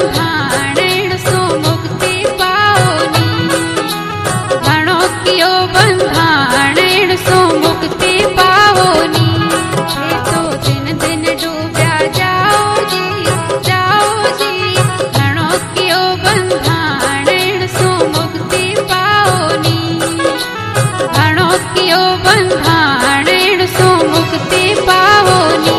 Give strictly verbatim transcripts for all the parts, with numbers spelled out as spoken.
बंधाण सो मुक्ति पाओनी। घणो कियो बंधाण सो मुक्ति पाओनी। हे तो दिन दिन डूब्या जाओ जी जाओ जी। घणो कियो बंधाण सो मुक्ति पाओनी। घणो कियो बंधाण सो मुक्ति पाओनी।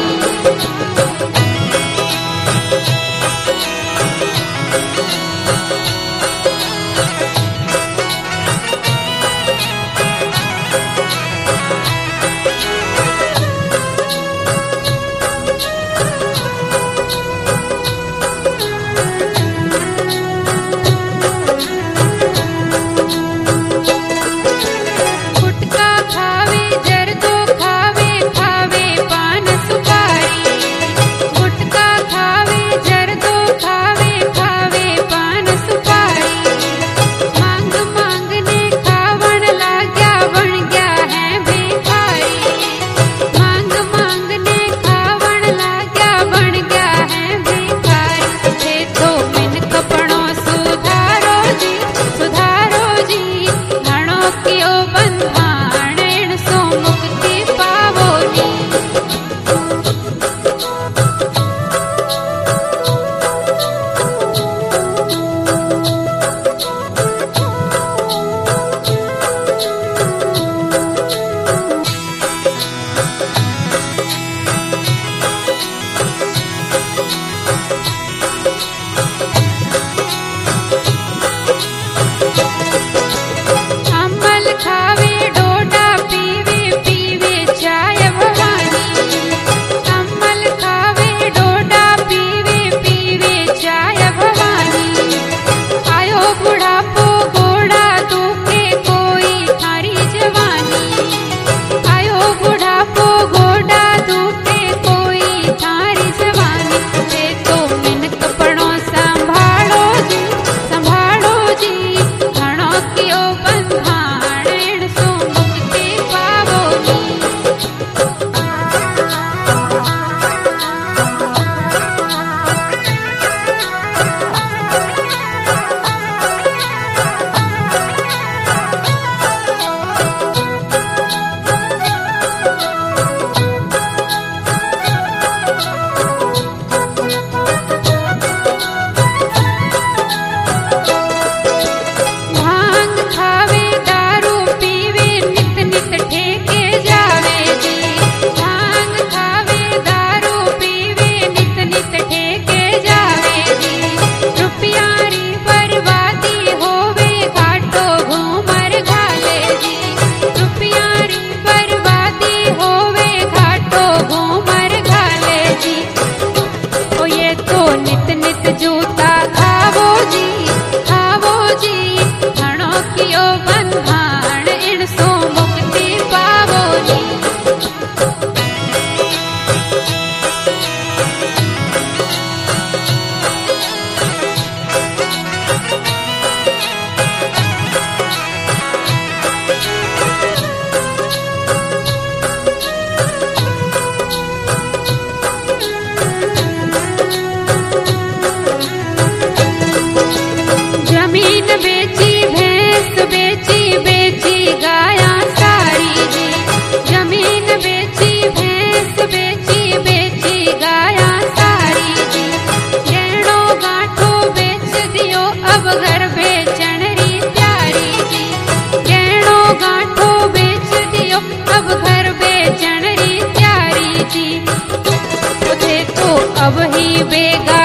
गुटका खावे जर्दो खावे खावे पान सुपारी। गुटका खावे जर्दो खावे खावे पान सुपारी। मांग मांगने खावण लाग्या बन गया है भिखारी। मांग मांगने खावण लाग्या बन गया है भिखारी। हे तो मिन कपड़ो सुधारो जी सुधारो जी। घणो कियो बंधाण सो मुक्ति पाओनी। अमल खावे डोडा पीवे पीवे चाय भवानी। अमल खावे डोडा पीवे पीवे चाय भवानी। आयो बुढ़ापो घोड़ा दुखे कोई थारी जवानी। आयो बुढ़ापो घोड़ा दुखे कोई थारी जवानी। हे तो मिन कपड़ो संभालो जी संभालो जी। घणो कियो बंधाण सो मुक्ति पाओनी। भांग खावे दारू पीवे नित नित ठेके जावे जी। भांग खावे दारू पीवे नित नित ठेके जावे जी। रुपया री बर्बादी होवे घाटो घूमर घाले जी। रुपया री बर्बादी होवे घाटो घूमर घाले जी। ओ ये तो नित नित जूता खावो जी खावो जी। घणो कियो बंधाण सो मुक्ति पाओनी। जमीन बेची भैंस बेची बेची गाया सारी जी। जमीन बेची भैंस बेची बेची गाया सारी जी। गहणो गांठो बेच दियो अब घर बेचण री तैयारी जी। गहणो गांठो बेच दियो अब घर बेचण री तैयारी जी। उठे तो अब ही बेगा